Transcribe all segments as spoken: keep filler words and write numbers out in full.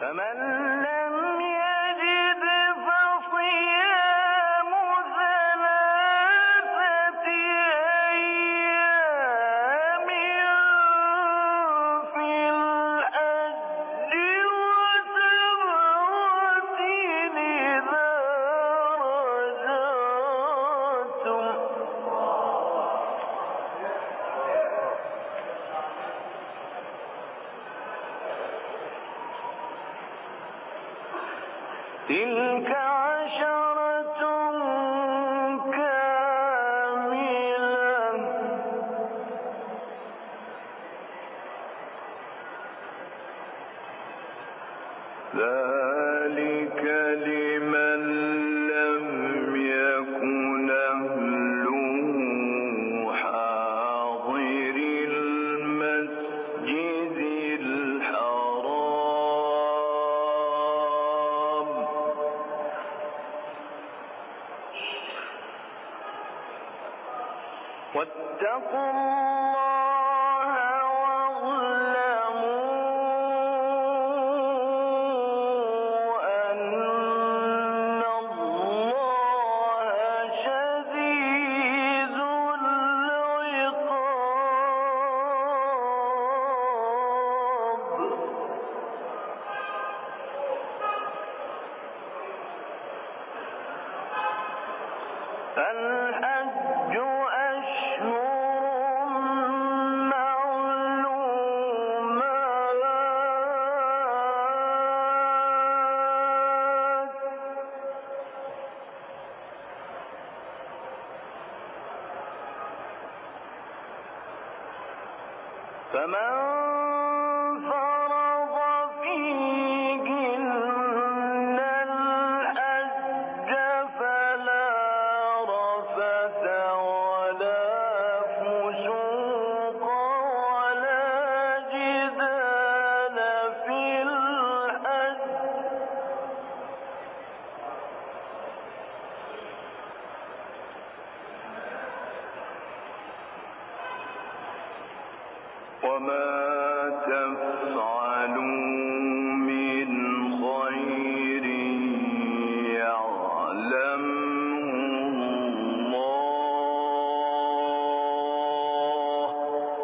فمن لم يجد فصيام ثلاثة أيام في الحج وسبعة إذا رجعتم تلك عشرة كاملة ذلك لمن لم يكن أهله حاضر المسجد الحرام واتقوا الله واعلموا أن الله شديد العقاب. الحج أشهر معلومات فمن فرض فيهن الحج فلا رفث ولا فسوق ولا جدال في الحج وما تفعلوا من خير يعلمه الله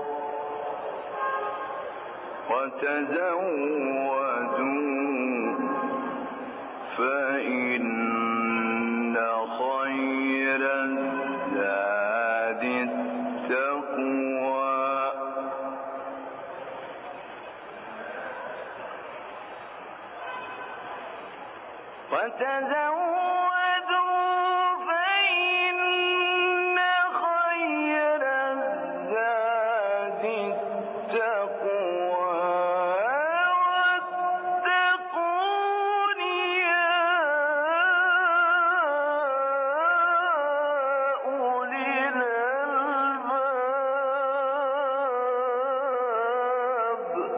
وتزودوا فإن خير الزاد التقوى وتزودوا فإن خير الزاد التقوى واتقون يا أولي الألباب.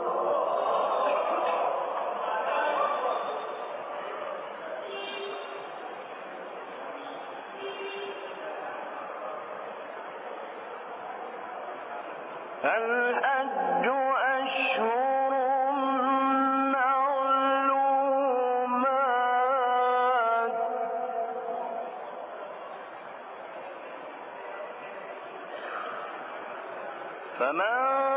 الحج أشهر معلومات فمن